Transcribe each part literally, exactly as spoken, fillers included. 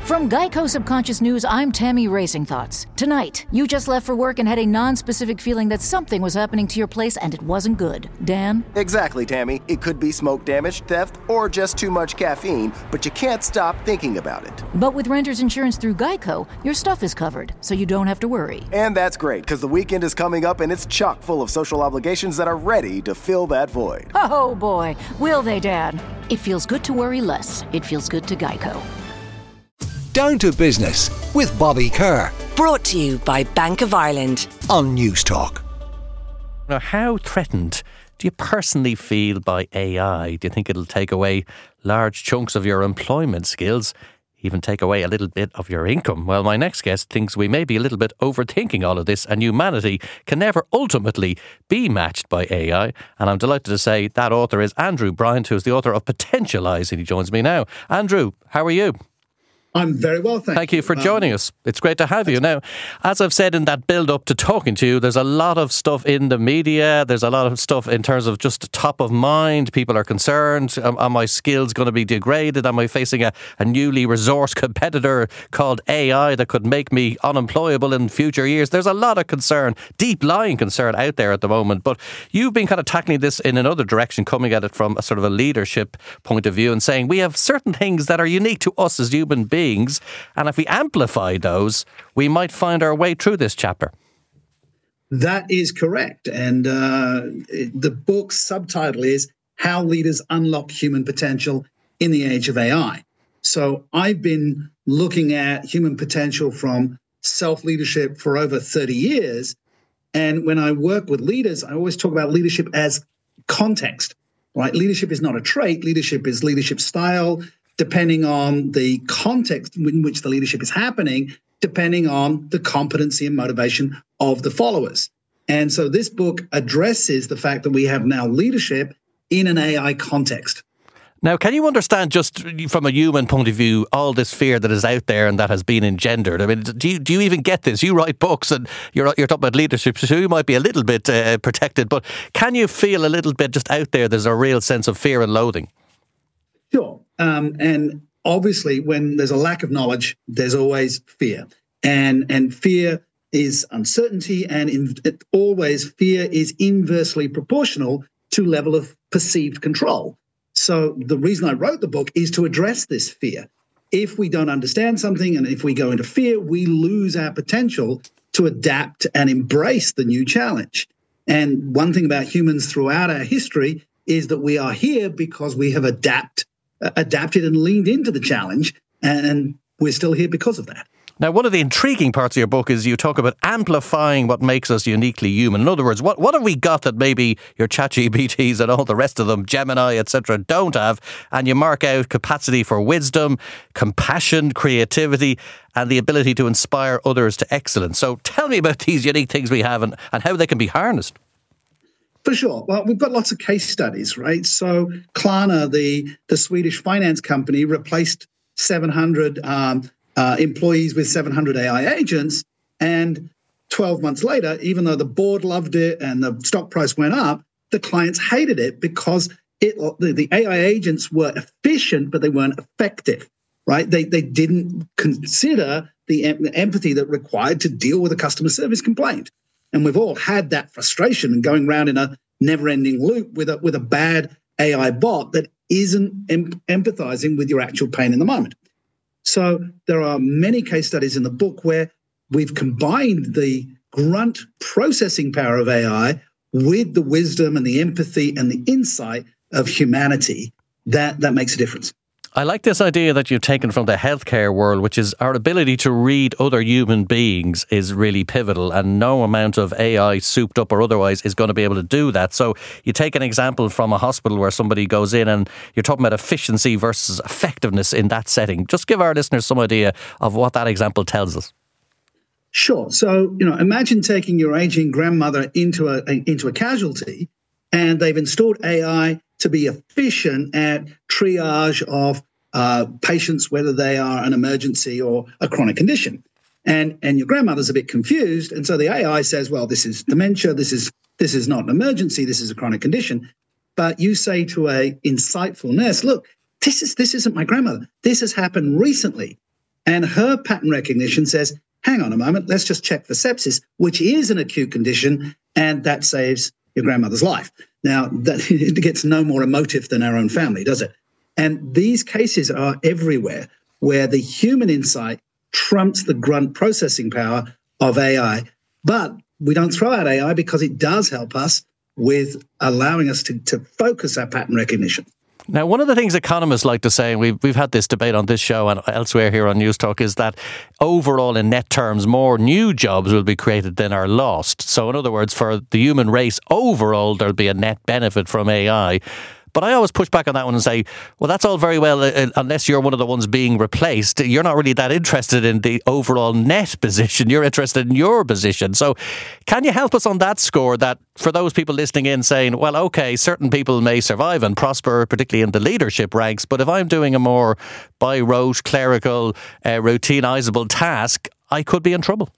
From Geico Subconscious News, I'm Tammy Racing Thoughts. Tonight, you just left for work and had a non-specific feeling that something was happening to your place and it wasn't good. Dan? Exactly, Tammy. It could be smoke damage, theft, or just too much caffeine, but you can't stop thinking about it. But with renter's insurance through Geico, your stuff is covered, so you don't have to worry. And that's great, because the weekend is coming up and it's chock full of social obligations that are ready to fill that void. Oh boy, will they, Dad? It feels good to worry less. It feels good to Geico. Down to Business with Bobby Kerr. Brought to you by Bank of Ireland on News Talk. Now, how threatened do you personally feel by A I? Do you think it'll take away large chunks of your employment skills, even take away a little bit of your income? Well, my next guest thinks we may be a little bit overthinking all of this, and humanity can never ultimately be matched by A I. And I'm delighted to say that author is Andrew Bryant, who's the author of Potentialise, and he joins me now. Andrew, how are you? I'm very well, thank you. Thank you for joining um, us. It's great to have you. Now, as I've said in that build-up to talking to you, there's a lot of stuff in the media. There's a lot of stuff in terms of just top of mind. People are concerned. Are, are my skills going to be degraded? Am I facing a, a newly resourced competitor called A I that could make me unemployable in future years? There's a lot of concern, deep-lying concern out there at the moment. But you've been kind of tackling this in another direction, coming at it from a sort of a leadership point of view and saying we have certain things that are unique to us as human beings. And if we amplify those, we might find our way through this chapter. That is correct. And uh, the book's subtitle is How Leaders Unlock Human Potential in the Age of A I. So I've been looking at human potential from self-leadership for over thirty years. And when I work with leaders, I always talk about leadership as context, right? Leadership is not a trait. Leadership is leadership style, depending on the context in which the leadership is happening, depending on the competency and motivation of the followers. And so this book addresses the fact that we have now leadership in an A I context. Now, can you understand, just from a human point of view, all this fear that is out there and that has been engendered? I mean, do you, do you even get this? You write books and you're, you're talking about leadership, so you might be a little bit uh, protected, but can you feel a little bit just out there, there's a real sense of fear and loathing? Sure. Um, and obviously, when there's a lack of knowledge, there's always fear. And and fear is uncertainty, and in, it, always fear is inversely proportional to level of perceived control. So the reason I wrote the book is to address this fear. If we don't understand something and if we go into fear, we lose our potential to adapt and embrace the new challenge. And one thing about humans throughout our history is that we are here because we have adapt, uh, adapted and leaned into the challenge, and we're still here because of that. Now, one of the intriguing parts of your book is you talk about amplifying what makes us uniquely human. In other words, what, what have we got that maybe your ChatGPTs and all the rest of them, Gemini, et cetera, don't have? And you mark out capacity for wisdom, compassion, creativity, and the ability to inspire others to excellence. So tell me about these unique things we have and, and how they can be harnessed. For sure. Well, we've got lots of case studies, right? So Klarna, the, the Swedish finance company, replaced seven hundred um, uh, employees with seven hundred A I agents. And twelve months later, even though the board loved it and the stock price went up, the clients hated it because it, the, the A I agents were efficient, but they weren't effective, right? They, they didn't consider the, em- the empathy that required to deal with a customer service complaint. And we've all had that frustration and going around in a never-ending loop with a with a bad A I bot that isn't em- empathizing with your actual pain in the moment. So there are many case studies in the book where we've combined the grunt processing power of A I with the wisdom and the empathy and the insight of humanity. That that makes a difference. I like this idea that you've taken from the healthcare world, which is our ability to read other human beings is really pivotal, and no amount of A I souped up or otherwise is going to be able to do that. So you take an example from a hospital where somebody goes in and you're talking about efficiency versus effectiveness in that setting. Just give our listeners some idea of what that example tells us. Sure. So, you know, imagine taking your aging grandmother into a, a into a casualty, and they've installed A I to be efficient at triage of uh, patients, whether they are an emergency or a chronic condition. And and your grandmother's a bit confused. And so the A I says, well, this is dementia, this is this is not an emergency, this is a chronic condition. But you say to a insightful nurse, look, this is this isn't my grandmother. This has happened recently. And her pattern recognition says, hang on a moment, let's just check for sepsis, which is an acute condition, and that saves your grandmother's life. Now, that, it gets no more emotive than our own family, does it? And these cases are everywhere where the human insight trumps the grunt processing power of A I. But we don't throw out A I because it does help us with allowing us to, to focus our pattern recognition. Now, one of the things economists like to say, and we've, we've had this debate on this show and elsewhere here on News Talk, is that overall in net terms, more new jobs will be created than are lost. So in other words, for the human race overall, there'll be a net benefit from A I. But I always push back on that one and say, well, that's all very well, uh, unless you're one of the ones being replaced. You're not really that interested in the overall net position. You're interested in your position. So can you help us on that score, that for those people listening in saying, well, OK, certain people may survive and prosper, particularly in the leadership ranks, but if I'm doing a more by rote, clerical, uh, routinizable task, I could be in trouble.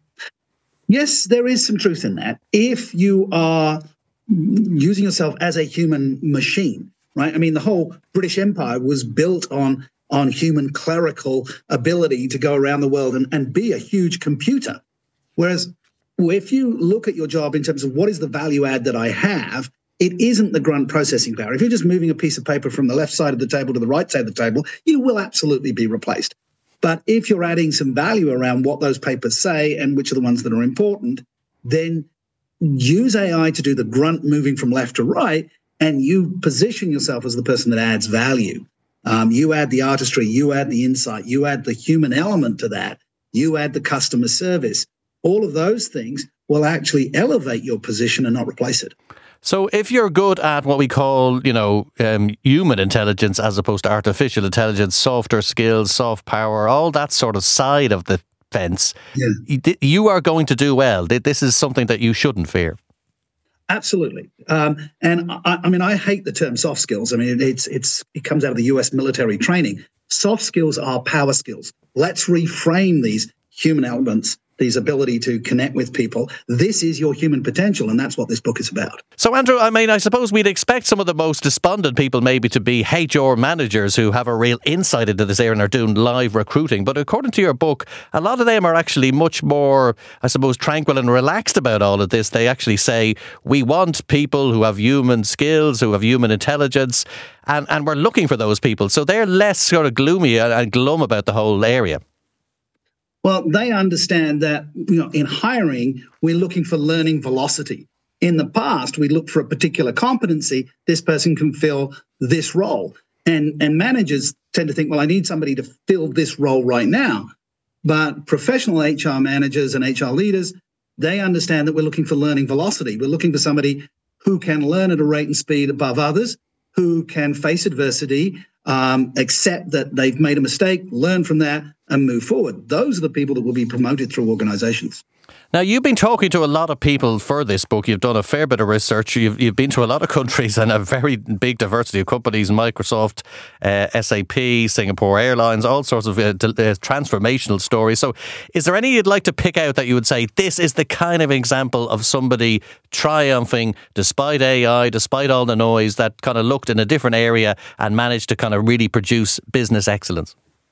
Yes, there is some truth in that. If you are using yourself as a human machine, right? I mean, the whole British Empire was built on, on human clerical ability to go around the world and, and be a huge computer. Whereas if you look at your job in terms of what is the value add that I have, it isn't the grunt processing power. If you're just moving a piece of paper from the left side of the table to the right side of the table, you will absolutely be replaced. But if you're adding some value around what those papers say and which are the ones that are important, then use A I to do the grunt moving from left to right, and you position yourself as the person that adds value. Um, you add the artistry, you add the insight, you add the human element to that, you add the customer service. All of those things will actually elevate your position and not replace it. So if you're good at what we call, you know, um, human intelligence as opposed to artificial intelligence, softer skills, soft power, all that sort of side of the fence, yeah. you are going to do well. This is something that you shouldn't fear. Absolutely. Um, and I, I mean, I hate the term soft skills. I mean, it's it's it comes out of the U S military training. Soft skills are power skills. Let's reframe these human elements, these ability to connect with people. This is your human potential, and that's what this book is about. So, Andrew, I mean, I suppose we'd expect some of the most despondent people maybe to be H R managers who have a real insight into this area and are doing live recruiting. But according to your book, a lot of them are actually much more, I suppose, tranquil and relaxed about all of this. They actually say, we want people who have human skills, who have human intelligence, and, and we're looking for those people. So they're less sort of gloomy and glum about the whole area. Well, they understand that, you know, in hiring, we're looking for learning velocity. In the past, we looked for a particular competency. This person can fill this role. And, and managers tend to think, well, I need somebody to fill this role right now. But professional H R managers and H R leaders, they understand that we're looking for learning velocity. We're looking for somebody who can learn at a rate and speed above others, who can face adversity, um, accept that they've made a mistake, learn from that, and move forward. Those are the people that will be promoted through organizations. Now, you've been talking to a lot of people for this book. You've done a fair bit of research. You've, you've been to a lot of countries and a very big diversity of companies, Microsoft, uh, S A P, Singapore Airlines, all sorts of uh, uh, transformational stories. So is there any you'd like to pick out that you would say, this is the kind of example of somebody triumphing despite A I, despite all the noise, that kind of looked in a different area and managed to kind of really produce business excellence?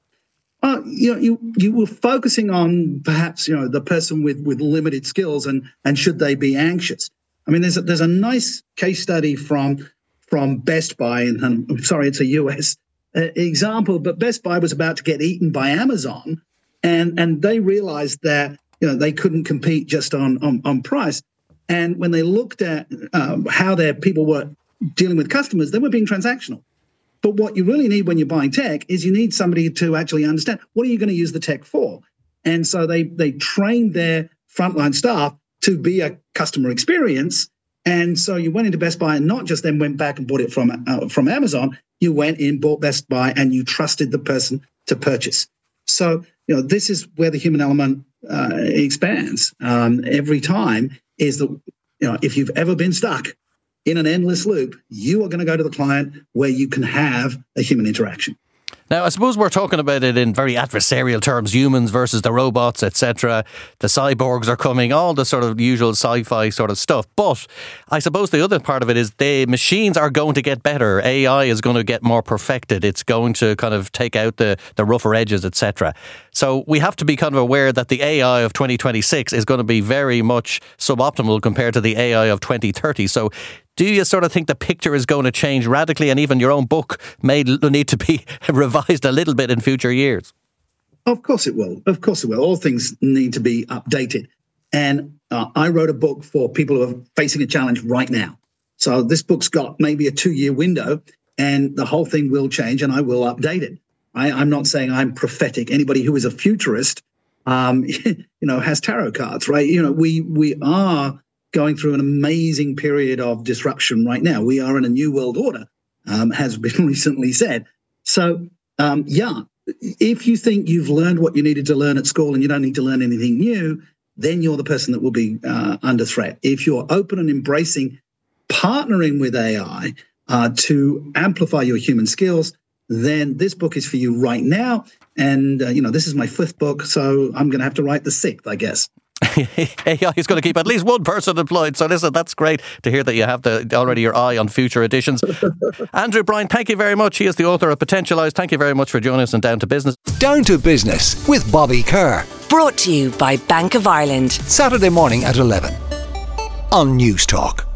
Uh, you know, you you were focusing on perhaps, you know, the person with, with limited skills and and should they be anxious? I mean, there's a, there's a nice case study from from Best Buy, and I'm sorry, it's a U S uh, example, but Best Buy was about to get eaten by Amazon, and and they realized that, you know, they couldn't compete just on on, on price. And when they looked at um, how their people were dealing with customers, they were being transactional. But what you really need when you're buying tech is you need somebody to actually understand, what are you going to use the tech for? And so they they trained their frontline staff to be a customer experience. And so you went into Best Buy and not just then went back and bought it from uh, from Amazon. You went in, bought Best Buy, and you trusted the person to purchase. So, you know, this is where the human element uh, expands um, every time. Is that, you know, if you've ever been stuck in an endless loop, you are going to go to the client where you can have a human interaction. Now, I suppose we're talking about it in very adversarial terms, humans versus the robots, et cetera. The cyborgs are coming, all the sort of usual sci-fi sort of stuff. But I suppose the other part of it is the machines are going to get better. A I is going to get more perfected. It's going to kind of take out the, the rougher edges, et cetera. So we have to be kind of aware that the A I of twenty twenty-six is going to be very much suboptimal compared to the A I of twenty thirty. So do you sort of think the picture is going to change radically, and even your own book may need to be revised a little bit in future years? Of course it will. Of course it will. All things need to be updated. And uh, I wrote a book for people who are facing a challenge right now. So this book's got maybe a two-year window, and the whole thing will change, and I will update it. I, I'm not saying I'm prophetic. Anybody who is a futurist, um, you know, has tarot cards, right? You know, we we are going through an amazing period of disruption right now. We are in a new world order, um, has been recently said. So, um, yeah, if you think you've learned what you needed to learn at school and you don't need to learn anything new, then you're the person that will be uh, under threat. If you're open and embracing partnering with A I uh, to amplify your human skills, then this book is for you right now. And, uh, you know, this is my fifth book, so I'm going to have to write the sixth, I guess. A I is going to keep at least one person employed. So listen, that's great to hear that you have the, already your eye on future editions. Andrew Bryant, thank you very much. He is the author of Potentialise. Thank you very much for joining us on Down to Business. Down to Business with Bobby Kerr. Brought to you by Bank of Ireland. Saturday morning at eleven on News Talk.